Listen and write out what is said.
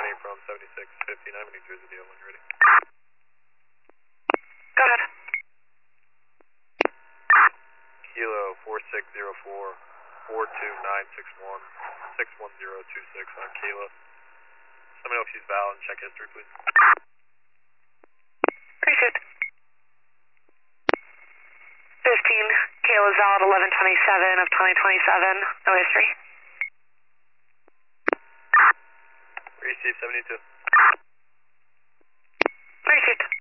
County from 7659 New Jersey deal when you're ready. Go ahead. Kilo 4604 42961 61026 on Kilo. Let me know if she's valid and check history, please. Appreciate it. 15, Kayla is valid 11/27 of 2027. No history. Receive 72. Appreciate it.